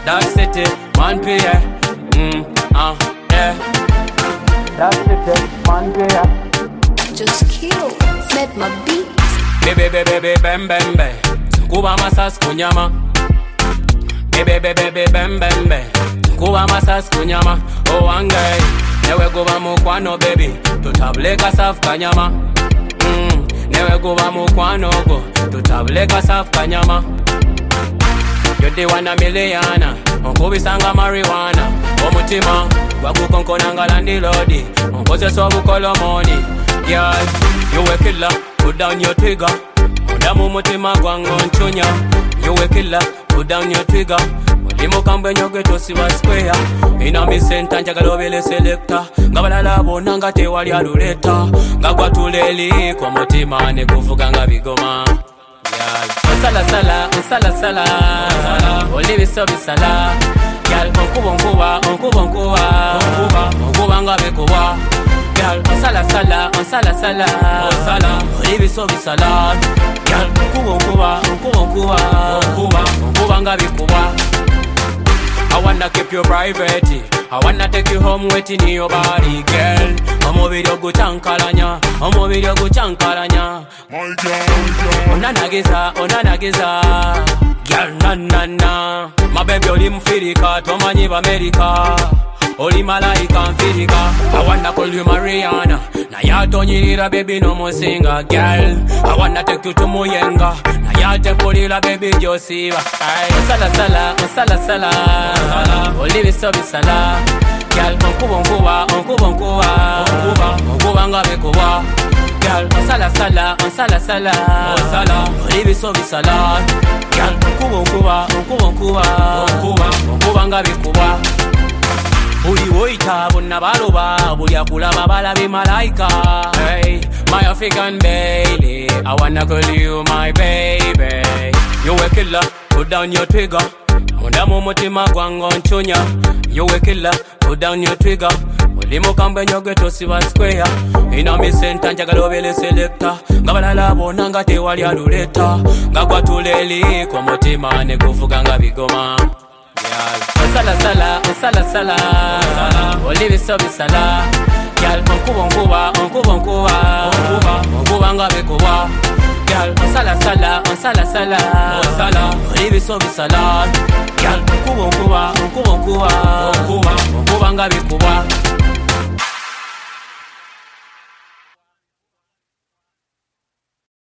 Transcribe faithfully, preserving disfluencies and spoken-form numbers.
Dark City, man P A. Mm, uh, yeah. Dark City, man P A. Just kill, set my beat. Baby, baby, baby, bam, bam, bam. Kuba masas kunyama. Baby, baby, baby, bam, bam, bam. Kuba masas kunyama. Oh, angay. Newe kuba mukwano, baby. Tutabuleka saf kanyama. Mm, newe kuba mukwano go. Tutabuleka saf kanyama. You're the one a million. Onkubisanga marijuana. Omutima gwagukonkonanga landilodi. Onkozesa obukolomoni. Girl, you a killer. Put down your trigger. Muda mumutima gwango nchunya. You a killer. Put down your trigger. Mulimo kambe nyogeto siwa square. Ina mi senta njagala obele selector. Ngabalala bonanga te wali aluleta. Ngagwa tuleli kwa mutima ne kuvuga nga bigoma. Osala sala, osala sala, olivi sobi sala. Gyal, onkuba onkuba, onkuba onkuba, onkuba, onkuba nga bekuba. Gyal, osala sala, osala sala, osala, olivi sobi sala. Gyal, onkuba onkuba, onkuba onkuba, onkuba, onkuba nga bekuba. I wanna keep you private. I wanna take you home waiting in your body, girl. Omo video guchankalanya, omo video guchankalanya. My girl, Onanageza, onanageza. Girl, na na na. My baby oli mfirika, tomanyi b'Amerika. Oli malaika mfirika. I wanna call you Mariana. Na ya tonyirira baby no more singer, girl. I wanna take you to Muyenga. Na ya tempulira baby Josiva. Osala sala, osala sala. Olivi sobi sala. Girl, onkuba onkuba, onkuba onkuba, onkuba, onkuba nga bekuba. Girl, osala sala, osala sala, osala, olivi sobi sala. Girl, onkuba onkuba, onkuba onkuba, onkuba, onkuba nga bekuba. Buli woita bonna baloba, buli akulaba balabe malaika. Hey, my African baby, I wanna call you my baby. You a killer, put down your trigger. Munda mumutima gwango nchunya. You a killer, put down your trigger. Mulimo kambe nyogeto siwa square. Ina mi senta njagala obele selector. Ngabalala bonanga te wali aluleta. Ngagwa tuleli kwa mutima ne kuvuga nga bigoma. Osala sala, osala sala, olivi sobi sala. Gyal, onkuba onkuba, onkuba onkuba, onkuba, onkuba nga bekuba. Gyal, osala sala, osala sala, osala, olivi sobi sala. Gyal, onkuba onkuba, onkuba onkuba, onkuba, onkuba nga bekuba.